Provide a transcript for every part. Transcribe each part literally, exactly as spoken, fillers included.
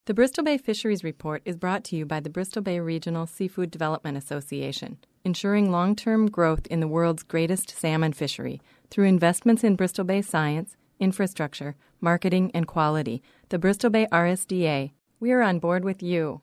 The Bristol Bay Fisheries Report is brought to you by the Bristol Bay Regional Seafood Development Association, ensuring long-term growth in the world's greatest salmon fishery through investments in Bristol Bay science, infrastructure, marketing, and quality. The Bristol Bay R S D A. We are on board with you.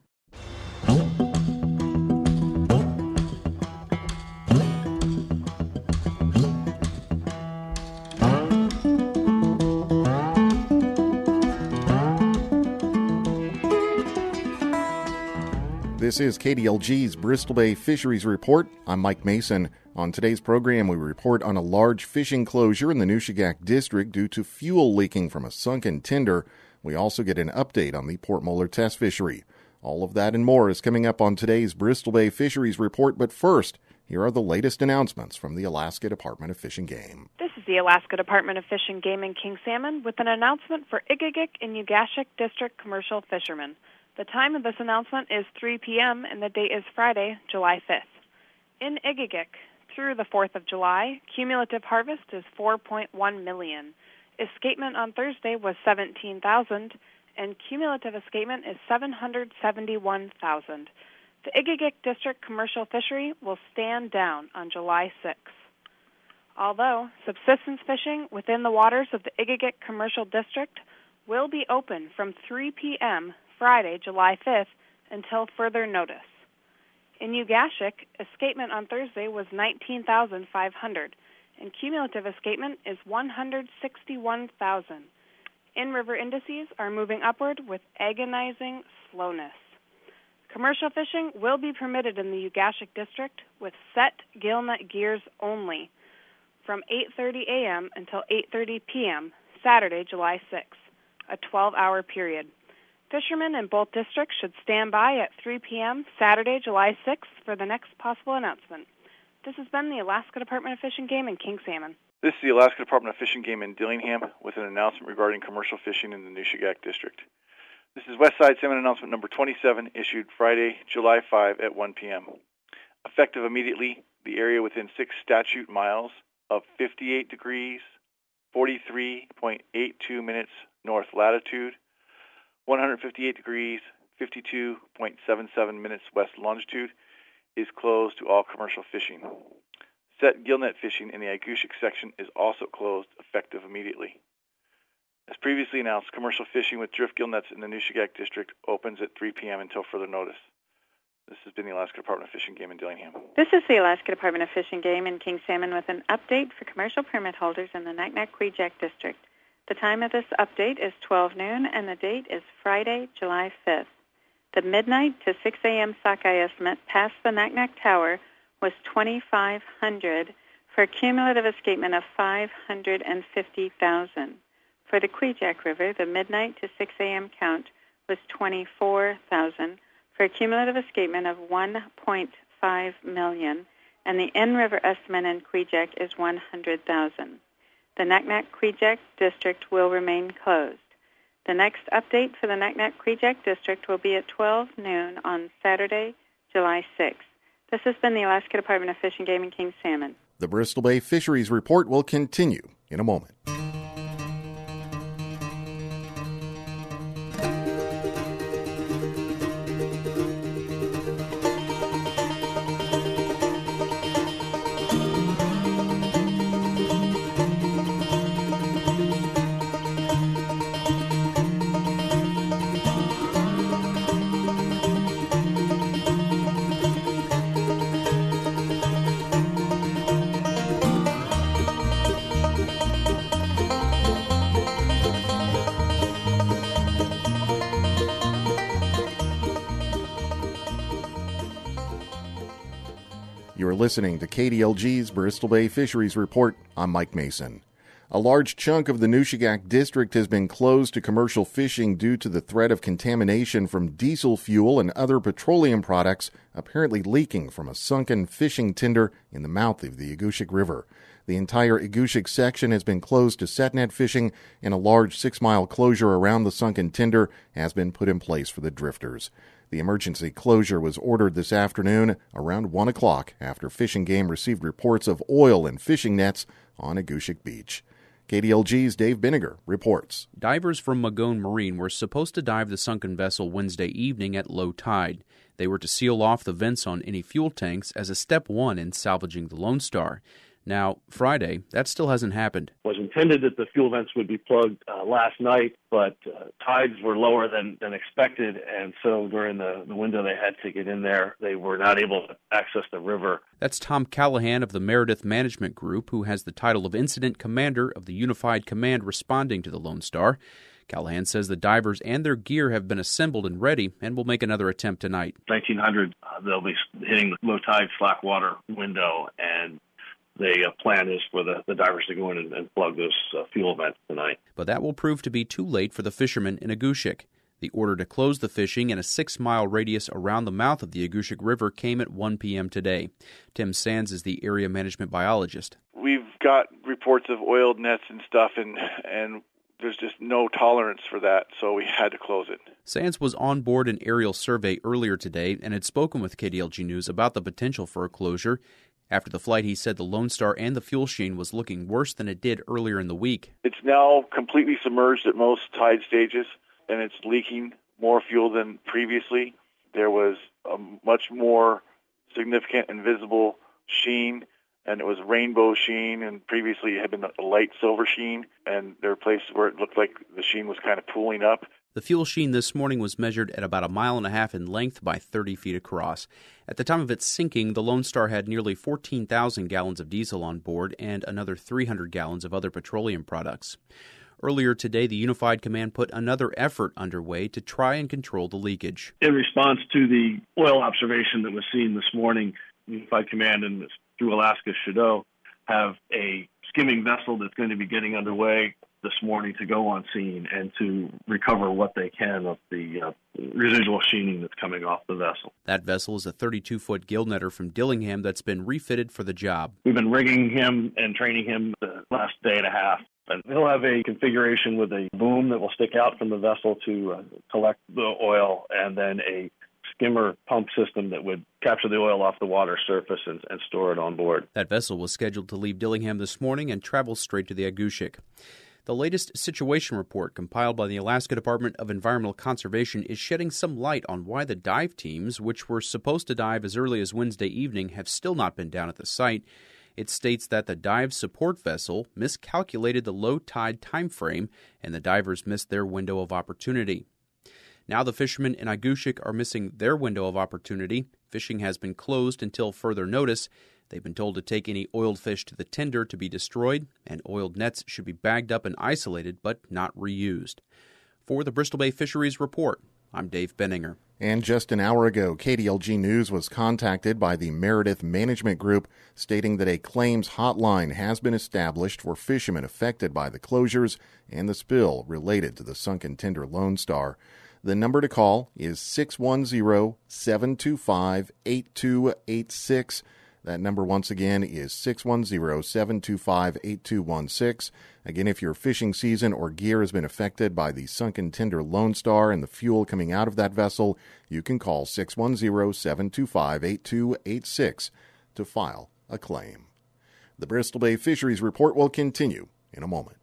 This is K D L G's Bristol Bay Fisheries Report. I'm Mike Mason. On today's program, we report on a large fishing closure in the Nushagak District due to fuel leaking from a sunken tender. We also get an update on the Port Moller test fishery. All of that and more is coming up on today's Bristol Bay Fisheries Report. But first, here are the latest announcements from the Alaska Department of Fish and Game. This is the Alaska Department of Fish and Game and King Salmon with an announcement for Igigik and Ugashik District commercial fishermen. The time of this announcement is three p.m. and the date is Friday, July fifth. In Igigik, through the fourth of July, cumulative harvest is four point one million. Escapement on Thursday was seventeen thousand, and cumulative escapement is seven hundred seventy-one thousand. The Igigik District commercial fishery will stand down on July sixth. Although subsistence fishing within the waters of the Igigik Commercial District will be open from three p.m. Friday, July fifth, until further notice. In Ugashik, escapement on Thursday was nineteen thousand five hundred, and cumulative escapement is one hundred sixty-one thousand. In-river indices are moving upward with agonizing slowness. Commercial fishing will be permitted in the Ugashik District with set gillnet gears only from eight thirty a.m. until eight thirty p.m. Saturday, July sixth, a twelve-hour period. Fishermen in both districts should stand by at three p.m. Saturday, July sixth for the next possible announcement. This has been the Alaska Department of Fish and Game and King Salmon. This is the Alaska Department of Fish and Game in Dillingham with an announcement regarding commercial fishing in the Nushagak District. This is Westside Salmon Announcement number twenty-seven, issued Friday, July fifth at one p.m. Effective immediately, the area within six statute miles of fifty-eight degrees, forty-three point eight two minutes north latitude, one hundred fifty-eight degrees, fifty-two point seven seven minutes west longitude, is closed to all commercial fishing. Set gillnet fishing in the Igushik section is also closed, effective immediately. As previously announced, commercial fishing with drift gillnets in the Nushagak District opens at three p.m. until further notice. This has been the Alaska Department of Fish and Game in Dillingham. This is the Alaska Department of Fish and Game and King Salmon with an update for commercial permit holders in the Naknek-Kvichak District. The time of this update is twelve noon, and the date is Friday, July fifth. The midnight to six a.m. sockeye estimate past the Naknek Tower was twenty-five hundred for a cumulative escapement of five hundred fifty thousand. For the Kvichak River, the midnight to six a.m. count was twenty-four thousand for a cumulative escapement of one point five million, and the in-river estimate in Kvichak is one hundred thousand. The Naknek-Kvichak District will remain closed. The next update for the Naknek-Kvichak District will be at twelve noon on Saturday, July sixth. This has been the Alaska Department of Fish and Game and King Salmon. The Bristol Bay Fisheries Report will continue in a moment. You're listening to K D L G's Bristol Bay Fisheries Report. I'm Mike Mason. A large chunk of the Nushagak District has been closed to commercial fishing due to the threat of contamination from diesel fuel and other petroleum products apparently leaking from a sunken fishing tender in the mouth of the Igushik River. The entire Igushik section has been closed to set net fishing, and a large six-mile closure around the sunken tender has been put in place for the drifters. The emergency closure was ordered this afternoon around one o'clock after Fish and Game received reports of oil in fishing nets on Igushik Beach. K D L G's Dave Binninger reports. Divers from Magone Marine were supposed to dive the sunken vessel Wednesday evening at low tide. They were to seal off the vents on any fuel tanks as a step one in salvaging the Lone Star. Now, Friday, that still hasn't happened. It was intended that the fuel vents would be plugged uh, last night, but uh, tides were lower than, than expected, and so during the, the window they had to get in there, they were not able to access the river. That's Tom Callahan of the Meredith Management Group, who has the title of Incident Commander of the Unified Command responding to the Lone Star. Callahan says the divers and their gear have been assembled and ready and will make another attempt tonight. nineteen hundred, uh, they'll be hitting the low tide slack water window, and the uh, plan is for the, the divers to go in and, and plug those uh, fuel vents tonight. But that will prove to be too late for the fishermen in Agushik. The order to close the fishing in a six-mile radius around the mouth of the Agushik River came at one p.m. today. Tim Sands is the area management biologist. We've got reports of oiled nets and stuff, and and there's just no tolerance for that, so we had to close it. Sands was on board an aerial survey earlier today and had spoken with K D L G News about the potential for a closure. After the flight, he said the Lone Star and the fuel sheen was looking worse than it did earlier in the week. It's now completely submerged at most tide stages, and it's leaking more fuel than previously. There was a much more significant and visible sheen, and it was rainbow sheen, and previously it had been a light silver sheen, and there were places where it looked like the sheen was kind of pooling up. The fuel sheen this morning was measured at about a mile and a half in length by thirty feet across. At the time of its sinking, the Lone Star had nearly fourteen thousand gallons of diesel on board and another three hundred gallons of other petroleum products. Earlier today, the Unified Command put another effort underway to try and control the leakage. In response to the oil observation that was seen this morning, Unified Command and through Alaska Shadow have a skimming vessel that's going to be getting underway this morning to go on scene and to recover what they can of the uh, residual sheening that's coming off the vessel. That vessel is a thirty-two foot gill netter from Dillingham that's been refitted for the job. We've been rigging him and training him the last day and a half. And he'll have a configuration with a boom that will stick out from the vessel to uh, collect the oil, and then a skimmer pump system that would capture the oil off the water surface and, and store it on board. That vessel was scheduled to leave Dillingham this morning and travel straight to the Agushik. The latest situation report compiled by the Alaska Department of Environmental Conservation is shedding some light on why the dive teams, which were supposed to dive as early as Wednesday evening, have still not been down at the site. It states that the dive support vessel miscalculated the low tide time frame and the divers missed their window of opportunity. Now the fishermen in Agushik are missing their window of opportunity. Fishing has been closed until further notice. They've been told to take any oiled fish to the tender to be destroyed, and oiled nets should be bagged up and isolated but not reused. For the Bristol Bay Fisheries Report, I'm Dave Benninger. And just an hour ago, K D L G News was contacted by the Meredith Management Group stating that a claims hotline has been established for fishermen affected by the closures and the spill related to the sunken tender Lone Star. The number to call is six one zero, seven two five, eight two eight six. That number once again is six one zero, seven two five, eight two one six. Again, if your fishing season or gear has been affected by the sunken tender Lone Star and the fuel coming out of that vessel, you can call six one zero, seven two five, eight two eight six to file a claim. The Bristol Bay Fisheries Report will continue in a moment.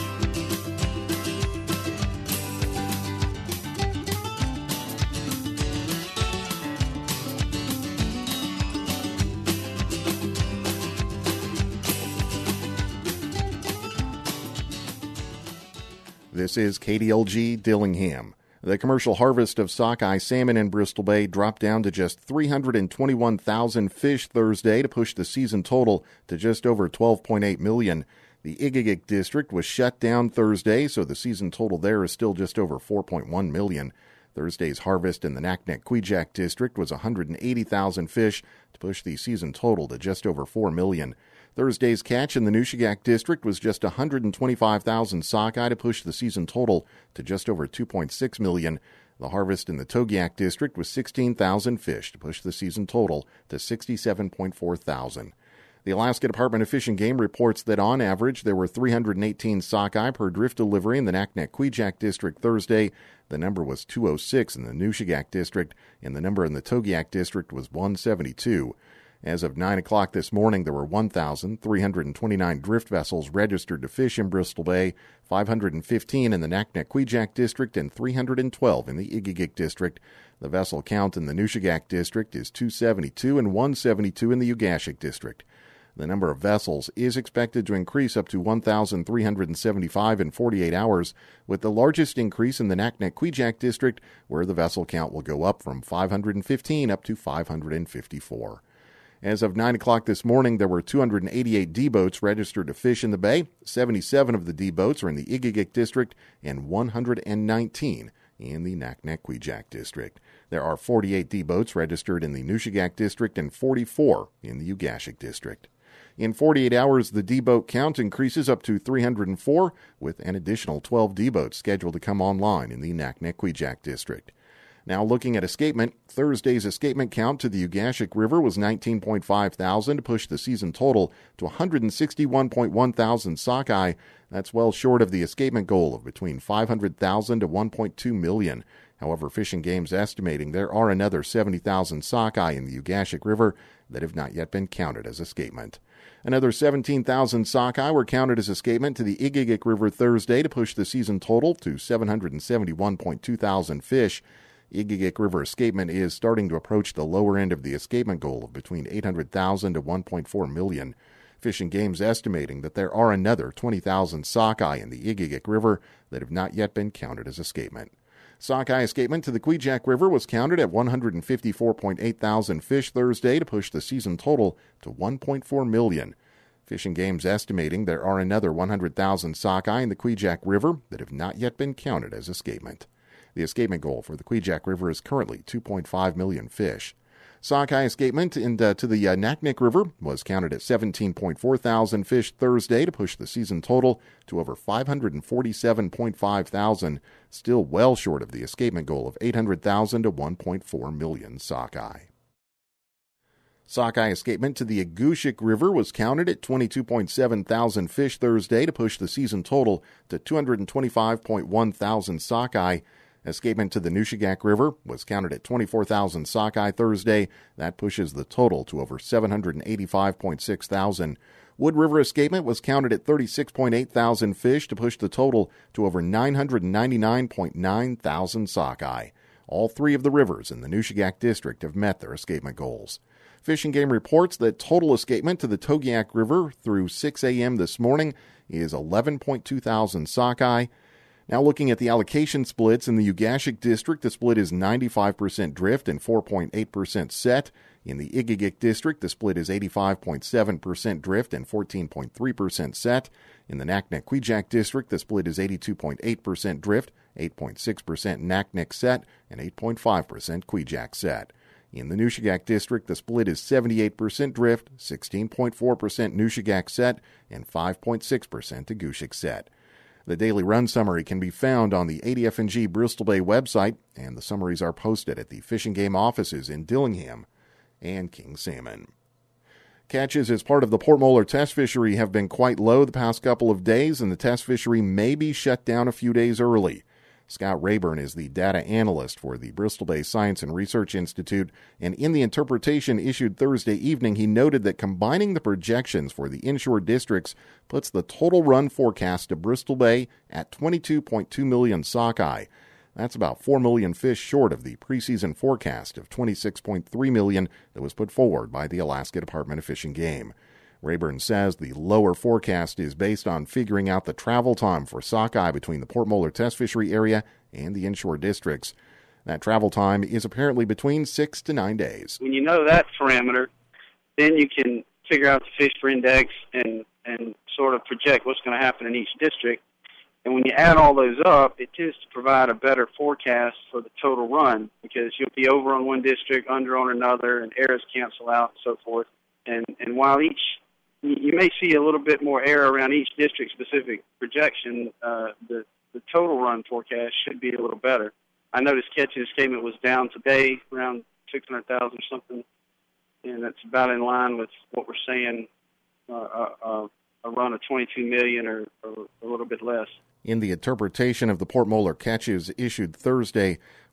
This is K D L G Dillingham. The commercial harvest of sockeye salmon in Bristol Bay dropped down to just three hundred twenty-one thousand fish Thursday to push the season total to just over twelve point eight million. The Igigik district was shut down Thursday, so the season total there is still just over four point one million. Thursday's harvest in the Naknek-Kvichak district was one hundred eighty thousand fish to push the season total to just over four million. Thursday's catch in the Nushagak district was just one hundred twenty-five thousand sockeye to push the season total to just over two point six million. The harvest in the Togiak district was sixteen thousand fish to push the season total to sixty-seven point four thousand. The Alaska Department of Fish and Game reports that on average there were three hundred eighteen sockeye per drift delivery in the Naknek-Kvichak district Thursday. The number was two oh six in the Nushagak district, and the number in the Togiak district was one seventy-two. As of nine o'clock this morning, there were one thousand three hundred twenty-nine drift vessels registered to fish in Bristol Bay, five hundred fifteen in the Naknek-Kvichak District, and three hundred twelve in the Igigik District. The vessel count in the Nushagak District is two seventy-two and one seventy-two in the Ugashik District. The number of vessels is expected to increase up to one thousand three hundred seventy-five in forty-eight hours, with the largest increase in the Naknek-Kvichak District, where the vessel count will go up from five hundred fifteen up to five hundred fifty-four. As of nine o'clock this morning, there were two hundred eighty-eight D-boats registered to fish in the bay. seventy-seven of the D-boats are in the Igigik District and one hundred nineteen in the Naknek-Kvichak District. There are forty-eight D-boats registered in the Nushagak District and forty-four in the Ugashik District. In forty-eight hours, the D-boat count increases up to three hundred four, with an additional twelve D-boats scheduled to come online in the Naknek-Kvichak District. Now looking at escapement, Thursday's escapement count to the Ugashik River was nineteen point five thousand to push the season total to one hundred sixty-one point one thousand sockeye. That's well short of the escapement goal of between five hundred thousand to one point two million. However, Fish and Game's estimating there are another seventy thousand sockeye in the Ugashik River that have not yet been counted as escapement. Another seventeen thousand sockeye were counted as escapement to the Igigik River Thursday to push the season total to seven hundred seventy-one point two thousand fish. Igigik River escapement is starting to approach the lower end of the escapement goal of between eight hundred thousand to one point four million. Fish and Game's estimating that there are another twenty thousand sockeye in the Igigik River that have not yet been counted as escapement. Sockeye escapement to the Kvichak River was counted at one hundred fifty-four point eight thousand fish Thursday to push the season total to one point four million. Fish and Game's estimating there are another one hundred thousand sockeye in the Kvichak River that have not yet been counted as escapement. The escapement goal for the Kvichak River is currently two point five million fish. Sockeye escapement in, uh, to the uh, Naknek River was counted at seventeen point four thousand fish Thursday to push the season total to over five hundred forty-seven point five thousand, still well short of the escapement goal of eight hundred thousand to one point four million sockeye. Sockeye escapement to the Agushik River was counted at twenty-two point seven thousand fish Thursday to push the season total to two hundred twenty-five point one thousand sockeye. Escapement to the Nushagak River was counted at twenty-four thousand sockeye Thursday. That pushes the total to over seven hundred eighty-five point six thousand. Wood River escapement was counted at thirty-six point eight thousand fish to push the total to over nine hundred ninety-nine point nine thousand sockeye. All three of the rivers in the Nushagak District have met their escapement goals. Fish and Game reports that total escapement to the Togiak River through six a.m. this morning is eleven point two thousand sockeye. Now looking at the allocation splits in the Ugashik District, the split is ninety-five percent drift and four point eight percent set. In the Igigik District, the split is eighty-five point seven percent drift and fourteen point three percent set. In the Naknek-Kvichak District, the split is eighty-two point eight percent drift, eight point six percent Naknek set, and eight point five percent Kvichak set. In the Nushagak District, the split is seventy-eight percent drift, sixteen point four percent Nushagak set, and five point six percent Agushik set. The daily run summary can be found on the A D F N G Bristol Bay website, and the summaries are posted at the Fish and Game offices in Dillingham and King Salmon. Catches as part of the Port Molar test fishery have been quite low the past couple of days, and the test fishery may be shut down a few days early. Scott Rayburn is the data analyst for the Bristol Bay Science and Research Institute, and in the interpretation issued Thursday evening, he noted that combining the projections for the inshore districts puts the total run forecast to Bristol Bay at twenty-two point two million sockeye. That's about four million fish short of the preseason forecast of twenty-six point three million that was put forward by the Alaska Department of Fish and Game. Rayburn says the lower forecast is based on figuring out the travel time for sockeye between the Port Molar test fishery area and the inshore districts. That travel time is apparently between six to nine days. When you know that parameter, then you can figure out the fish for index and, and sort of project what's going to happen in each district. And when you add all those up, it tends to provide a better forecast for the total run because you'll be over on one district, under on another, and errors cancel out and so forth. And, and while each you may see a little bit more error around each district-specific projection, uh, the, the total run forecast should be a little better. I noticed catch and escapement was down today, around six hundred thousand or something, and that's about in line with what we're saying, uh, uh, a run of twenty-two million or, or a little bit less. In the interpretation of the Port Molar catches issued Thursday,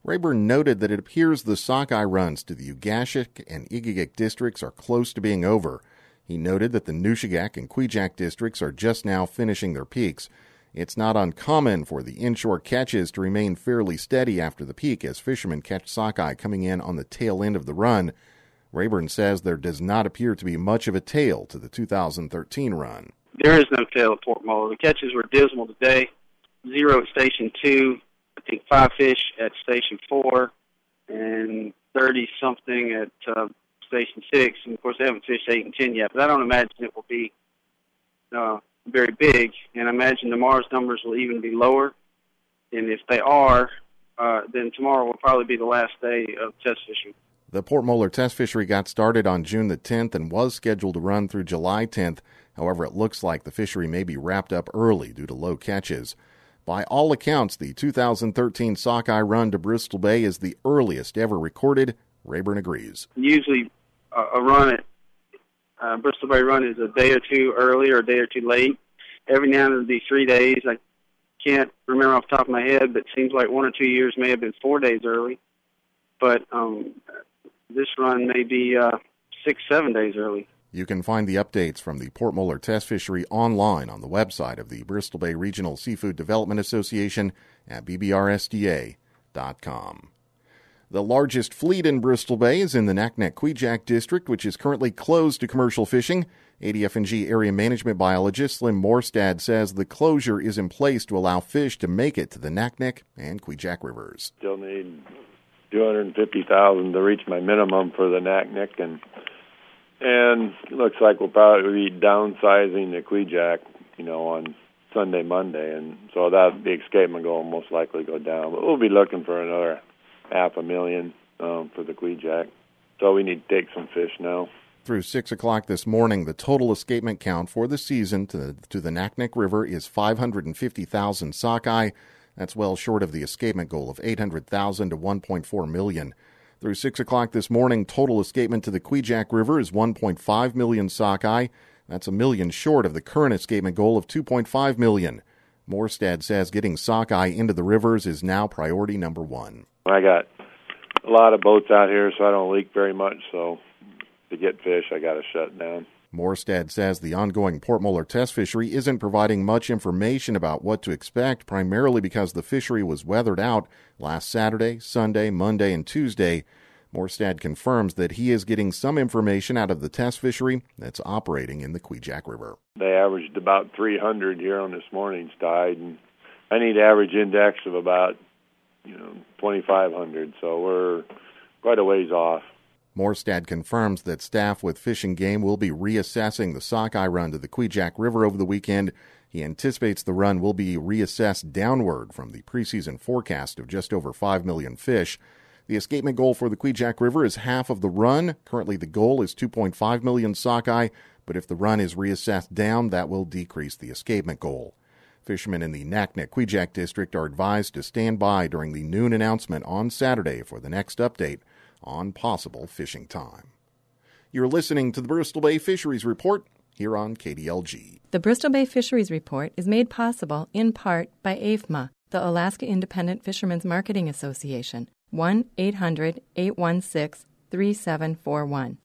Rayburn noted that it appears the sockeye runs to the Ugashik and Igigik districts are close to being over. He noted that the Nushagak and Kvichak districts are just now finishing their peaks. It's not uncommon for the inshore catches to remain fairly steady after the peak as fishermen catch sockeye coming in on the tail end of the run. Rayburn says there does not appear to be much of a tail to the two thousand thirteen run. There is no tail at Port Moller. The catches were dismal today. Zero at Station two, I think five fish at Station four, and thirty-something at uh, Station six. And, of course, they haven't fished eight and ten yet, but I don't imagine it will be uh, very big. And I imagine tomorrow's numbers will even be lower. And if they are, uh, then tomorrow will probably be the last day of test fishing. The Port Moller test fishery got started on June the tenth and was scheduled to run through July tenth. However, it looks like the fishery may be wrapped up early due to low catches. By all accounts, the two thousand thirteen sockeye run to Bristol Bay is the earliest ever recorded. Rayburn agrees. Usually uh, a run at uh, Bristol Bay run is a day or two early or a day or two late. Every now and then it'll be three days. I can't remember off the top of my head, but it seems like one or two years may have been four days early. But um, this run may be uh, six, seven days early. You can find the updates from the Port Moller test fishery online on the website of the Bristol Bay Regional Seafood Development Association at b b r s d a dot com. The largest fleet in Bristol Bay is in the Naknek-Kvichak district, which is currently closed to commercial fishing. A D F N G area management biologist Slim Morstad says the closure is in place to allow fish to make it to the Naknek and Kvichak rivers. Still need two hundred fifty thousand to reach my minimum for the Naknek, and and it looks like we'll probably be downsizing the Kvichak, you know, on Sunday, Monday, and so that the escapement goal will most likely go down. But we'll be looking for another half a million um, for the Kvichak. So we need to take some fish now. Through six o'clock this morning, the total escapement count for the season to the, to the Naknek River is five hundred fifty thousand sockeye. That's well short of the escapement goal of eight hundred thousand to one point four million. Through six o'clock this morning, total escapement to the Kvichak River is one point five million sockeye. That's a million short of the current escapement goal of two point five million. Morstad says getting sockeye into the rivers is now priority number one. I got a lot of boats out here, so I don't leak very much, so to get fish, I got to shut down. Morstad says the ongoing Port Moller test fishery isn't providing much information about what to expect, primarily because the fishery was weathered out last Saturday, Sunday, Monday, and Tuesday. Morstad confirms that he is getting some information out of the test fishery that's operating in the Kvichak River. They averaged about three hundred here on this morning's tide, and I need average index of about, you know, twenty-five hundred, so we're quite a ways off. Morstad confirms that staff with Fish and Game will be reassessing the sockeye run to the Kvichak River over the weekend. He anticipates the run will be reassessed downward from the preseason forecast of just over five million fish. The escapement goal for the Kvichak River is half of the run. Currently, the goal is two point five million sockeye, but if the run is reassessed down, that will decrease the escapement goal. Fishermen in the Naknek-Kvichak district are advised to stand by during the noon announcement on Saturday for the next update on possible fishing time. You're listening to the Bristol Bay Fisheries Report here on K D L G. The Bristol Bay Fisheries Report is made possible in part by A F M A, the Alaska Independent Fishermen's Marketing Association, one eight hundred eight one six three seven four one.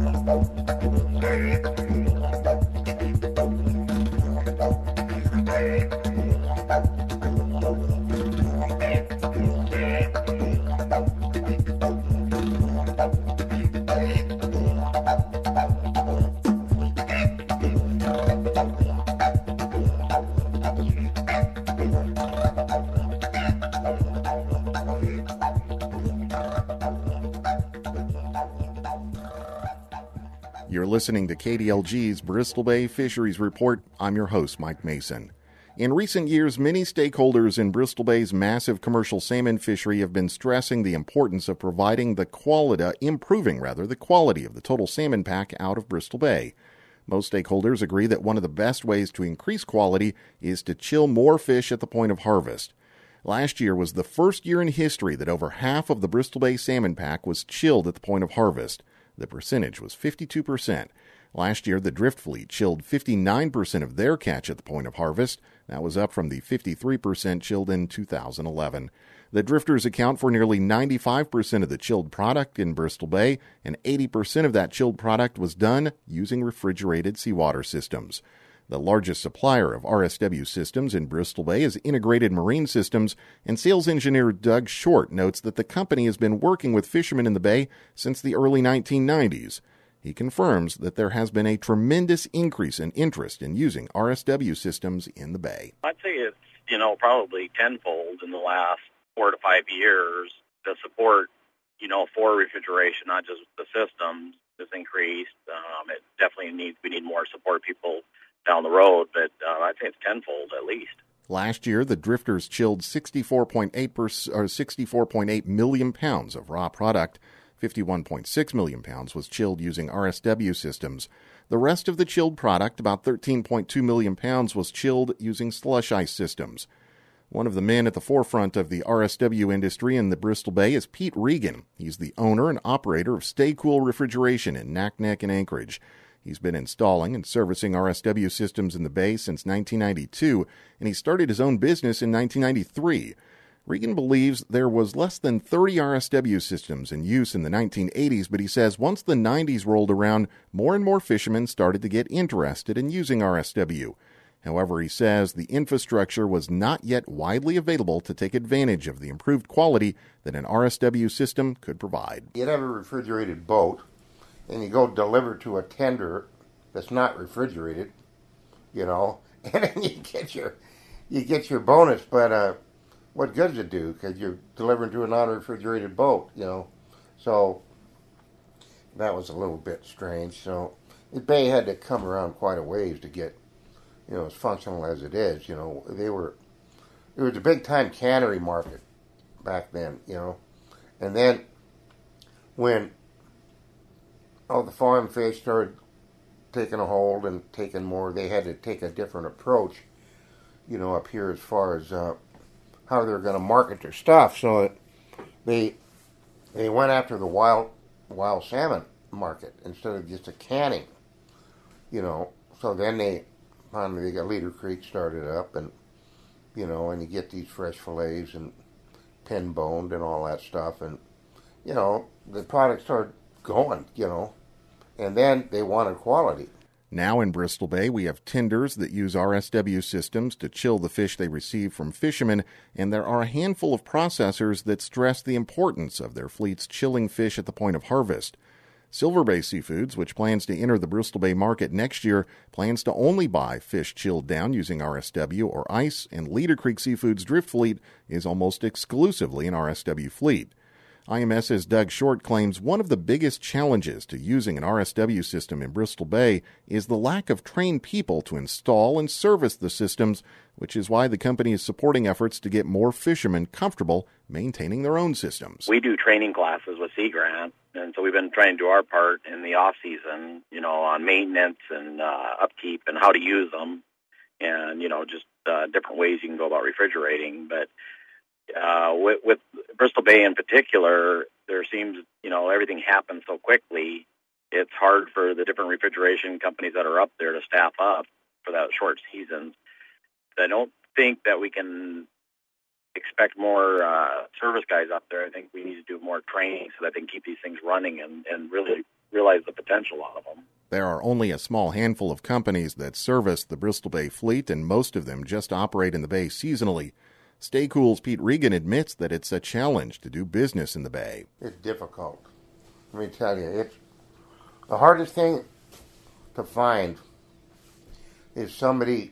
You're listening to K D L G's Bristol Bay Fisheries Report. I'm your host, Mike Mason. In recent years, many stakeholders in Bristol Bay's massive commercial salmon fishery have been stressing the importance of providing the quality, improving rather, the quality of the total salmon pack out of Bristol Bay. Most stakeholders agree that one of the best ways to increase quality is to chill more fish at the point of harvest. Last year was the first year in history that over half of the Bristol Bay salmon pack was chilled at the point of harvest. The percentage was fifty-two percent. Last year, the drift fleet chilled fifty-nine percent of their catch at the point of harvest. That was up from the fifty-three percent chilled in two thousand eleven. The drifters account for nearly ninety-five percent of the chilled product in Bristol Bay, and eighty percent of that chilled product was done using refrigerated seawater systems. The largest supplier of R S W systems in Bristol Bay is Integrated Marine Systems, and sales engineer Doug Short notes that the company has been working with fishermen in the bay since the early nineteen nineties. He confirms that there has been a tremendous increase in interest in using R S W systems in the bay. I'd say it's, you know, probably tenfold in the last four to five years. The support, you know, for refrigeration, not just the systems, has increased. Um, it definitely needs, we need more support people down the road, but uh, I'd say it's tenfold at least. Last year, the drifters chilled sixty-four point eight percent, or sixty-four point eight million pounds of raw product. fifty-one point six million pounds was chilled using R S W systems. The rest of the chilled product, about thirteen point two million pounds, was chilled using slush ice systems. One of the men at the forefront of the R S W industry in the Bristol Bay is Pete Regan. He's the owner and operator of Stay Cool Refrigeration in Naknek and Anchorage. He's been installing and servicing R S W systems in the Bay since nineteen ninety-two, and he started his own business in nineteen ninety-three. Regan believes there was less than thirty R S W systems in use in the nineteen eighties, but he says once the nineties rolled around, more and more fishermen started to get interested in using R S W. However, he says the infrastructure was not yet widely available to take advantage of the improved quality that an R S W system could provide. You'd have a refrigerated boat, and you go deliver to a tender that's not refrigerated, you know, and then you get your you get your bonus, but uh, what good does it do? Because you're delivering to a non-refrigerated boat, you know. So that was a little bit strange. So the Bay had to come around quite a ways to get, you know, as functional as it is. You know, they were it was a big time cannery market back then, you know, and then when all the farm fish started taking a hold and taking more, they had to take a different approach, you know, up here as far as uh, how they're going to market their stuff. So they they went after the wild wild salmon market instead of just a canning, you know. So then they finally they got Leader Creek started up, and you know, and you get these fresh fillets and pin boned and all that stuff, and you know the product started going, you know, and then they wanted quality. Now in Bristol Bay, we have tenders that use R S W systems to chill the fish they receive from fishermen, and there are a handful of processors that stress the importance of their fleets chilling fish at the point of harvest. Silver Bay Seafoods, which plans to enter the Bristol Bay market next year, plans to only buy fish chilled down using R S W or ice, and Leader Creek Seafood's drift fleet is almost exclusively an R S W fleet. IMS's Doug Short claims one of the biggest challenges to using an R S W system in Bristol Bay is the lack of trained people to install and service the systems, which is why the company is supporting efforts to get more fishermen comfortable maintaining their own systems. We do training classes with Sea Grant, and so we've been trying to do our part in the off season, you know, on maintenance and uh, upkeep and how to use them, and you know, just uh, different ways you can go about refrigerating. But Uh, with, with Bristol Bay in particular, there seems, you know, everything happens so quickly. It's hard for the different refrigeration companies that are up there to staff up for that short season. I don't think that we can expect more uh, service guys up there. I think we need to do more training so that they can keep these things running and, and really realize the potential out of them. There are only a small handful of companies that service the Bristol Bay fleet, and most of them just operate in the Bay seasonally. Stay Cool's Pete Regan admits that it's a challenge to do business in the Bay. It's difficult. Let me tell you, it's the hardest thing to find is somebody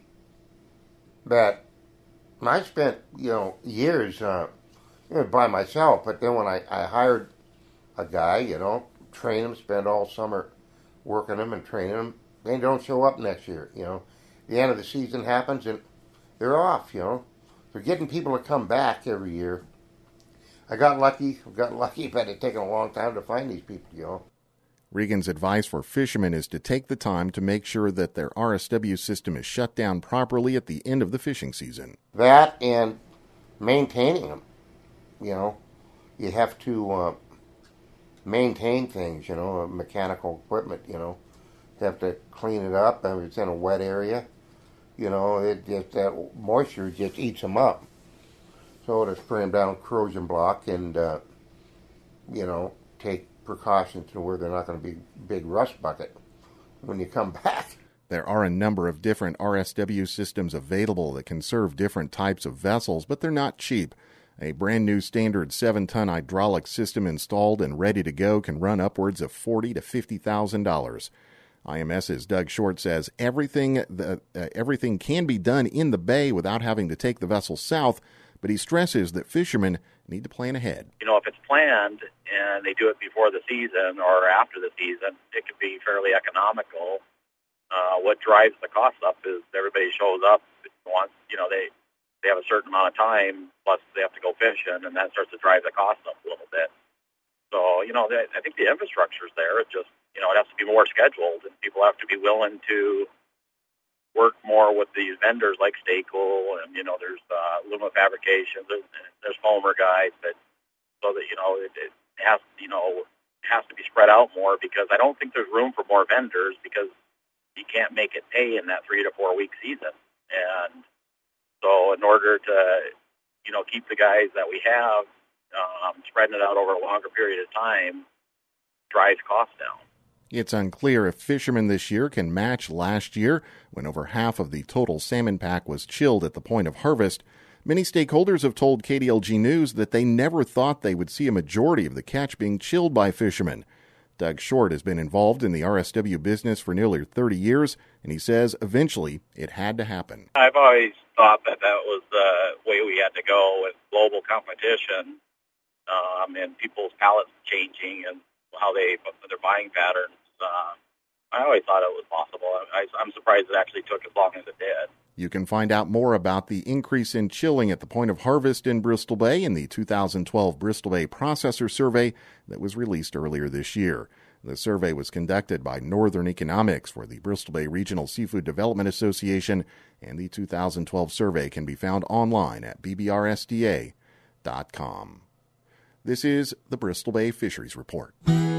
that I spent, you know, years uh, you know, by myself, but then when I, I hired a guy, you know, train him, spend all summer working him and training him, they don't show up next year, you know. The end of the season happens and they're off, you know. They're getting people to come back every year. I got lucky, I got lucky, but it's taken a long time to find these people, you know. Regan's advice for fishermen is to take the time to make sure that their R S W system is shut down properly at the end of the fishing season. That and maintaining them, you know. You have to uh, maintain things, you know, mechanical equipment, you know. You have to clean it up if it's in a wet area. You know, it just, that moisture just eats them up. So to spray them down with corrosion block and, uh, you know, take precautions to where they're not going to be big rust bucket when you come back. There are a number of different R S W systems available that can serve different types of vessels, but they're not cheap. A brand new standard seven-ton hydraulic system installed and ready to go can run upwards of forty thousand to fifty thousand dollars. IMS's Doug Short says everything the, uh, everything can be done in the bay without having to take the vessel south, but he stresses that fishermen need to plan ahead. You know, if it's planned and they do it before the season or after the season, it could be fairly economical. Uh, what drives the cost up is everybody shows up once, you know, they, they have a certain amount of time, plus they have to go fishing, and that starts to drive the cost up a little bit. So, you know, they, I think the infrastructure's there. It just, you know, it has to be more scheduled, and people have to be willing to work more with these vendors like Stakel, and, you know, there's uh, Luma Fabrications, there's, there's Homer guys, but so that, you know, it, it has, you know, has to be spread out more, because I don't think there's room for more vendors, because you can't make it pay in that three to four week season. And so in order to, you know, keep the guys that we have, um, spreading it out over a longer period of time drives costs down. It's unclear if fishermen this year can match last year, when over half of the total salmon pack was chilled at the point of harvest. Many stakeholders have told K D L G News that they never thought they would see a majority of the catch being chilled by fishermen. Doug Short has been involved in the R S W business for nearly thirty years, and he says eventually it had to happen. I've always thought that that was the way we had to go with global competition, um, and people's palates changing and how they their buying patterns. Uh, I always thought it was possible. I, I'm surprised it actually took as long as it did. You can find out more about the increase in chilling at the point of harvest in Bristol Bay in the two thousand twelve Bristol Bay Processor Survey that was released earlier this year. The survey was conducted by Northern Economics for the Bristol Bay Regional Seafood Development Association, and the two thousand twelve survey can be found online at b b r s d a dot com. This is the Bristol Bay Fisheries Report.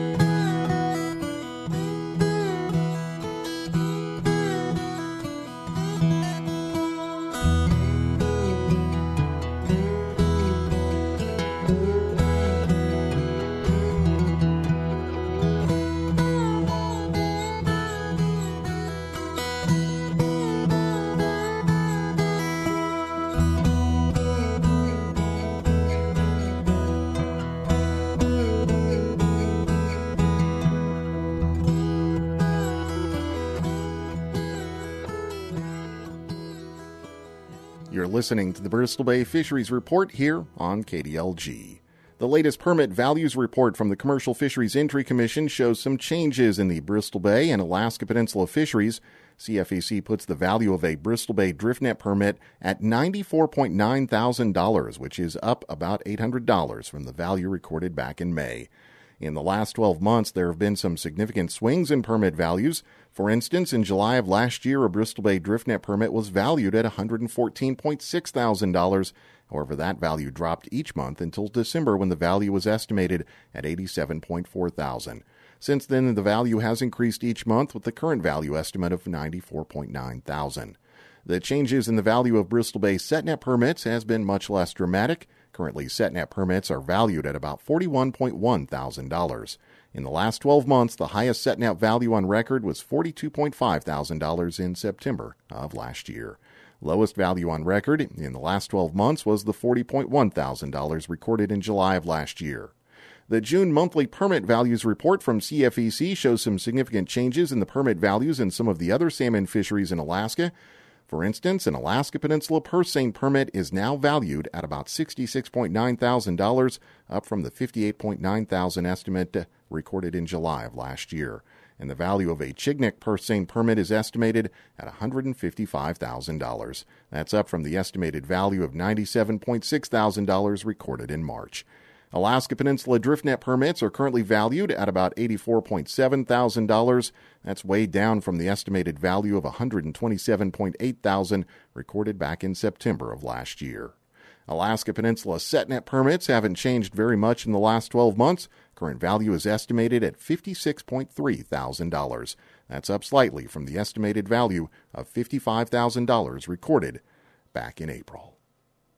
You're listening to the Bristol Bay Fisheries Report here on K D L G. The latest permit values report from the Commercial Fisheries Entry Commission shows some changes in the Bristol Bay and Alaska Peninsula fisheries. C F E C puts the value of a Bristol Bay driftnet permit at ninety-four point nine thousand dollars, which is up about eight hundred dollars from the value recorded back in May. In the last twelve months, there have been some significant swings in permit values. For instance, in July of last year, a Bristol Bay driftnet permit was valued at one hundred fourteen point six thousand dollars. However, that value dropped each month until December, when the value was estimated at eighty-seven point four thousand dollars. Since then, the value has increased each month, with the current value estimate of ninety-four point nine thousand dollars. The changes in the value of Bristol Bay setnet permits has been much less dramatic. Currently, setnet permits are valued at about forty-one point one thousand dollars. In the last twelve months, the highest setnet value on record was forty-two point five thousand dollars in September of last year. Lowest value on record in the last twelve months was the forty point one thousand dollars recorded in July of last year. The June monthly permit values report from C F E C shows some significant changes in the permit values in some of the other salmon fisheries in Alaska. For instance, an Alaska Peninsula purse seine permit is now valued at about sixty-six point nine thousand dollars, up from the fifty-eight point nine thousand dollars estimate recorded in July of last year. And the value of a Chignik purse seine permit is estimated at one hundred fifty-five thousand dollars. That's up from the estimated value of ninety-seven point six thousand dollars recorded in March. Alaska Peninsula driftnet permits are currently valued at about eighty-four point seven thousand dollars. That's way down from the estimated value of one hundred twenty-seven point eight thousand dollars recorded back in September of last year. Alaska Peninsula setnet permits haven't changed very much in the last twelve months. Current value is estimated at fifty-six point three thousand dollars. That's up slightly from the estimated value of fifty-five thousand dollars recorded back in April.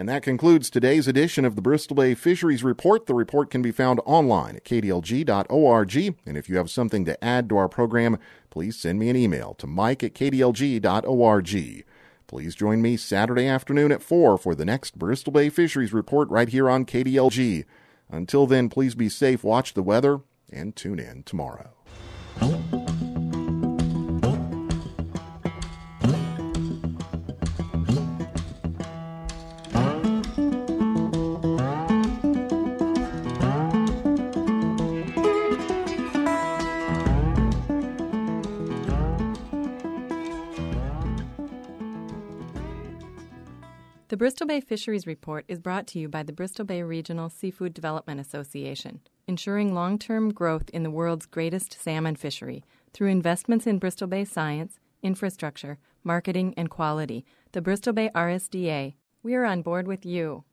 And that concludes today's edition of the Bristol Bay Fisheries Report. The report can be found online at k d l g dot org. And if you have something to add to our program, please send me an email to mike at k d l g dot org. Please join me Saturday afternoon at four for the next Bristol Bay Fisheries Report right here on K D L G. Until then, please be safe, watch the weather, and tune in tomorrow. The Bristol Bay Fisheries Report is brought to you by the Bristol Bay Regional Seafood Development Association, ensuring long-term growth in the world's greatest salmon fishery through investments in Bristol Bay science, infrastructure, marketing, and quality. The Bristol Bay R S D A. We are on board with you.